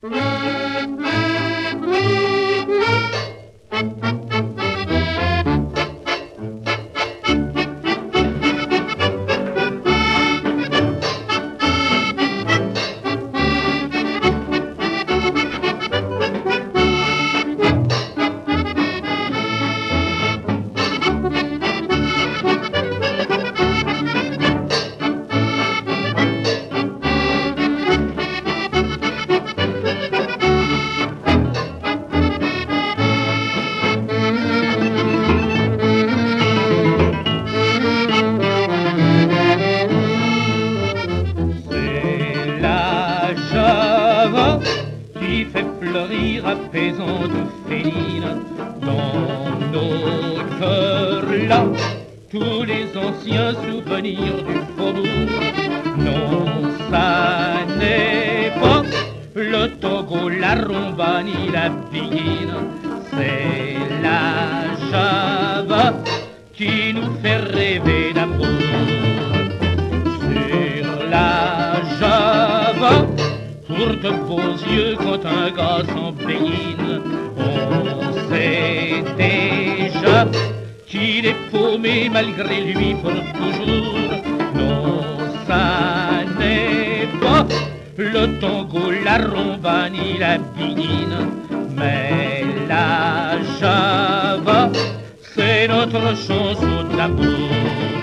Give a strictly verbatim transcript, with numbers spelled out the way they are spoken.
Qui fait fleurir apaisante féline dans nos cœurs là tous les anciens souvenirs du faubourg. Non, ça n'est pas le Togo, la rumba ni la biguine, c'est la Java qui nous fait rêver d'amour. Sur la Java, pour de beaux yeux quand un gars s'embéine, on sait déjà qu'il est paumé malgré lui pour toujours. Non, ça n'est pas le tango, la rumba ni la biguine, mais la Java, c'est notre chanson d'amour.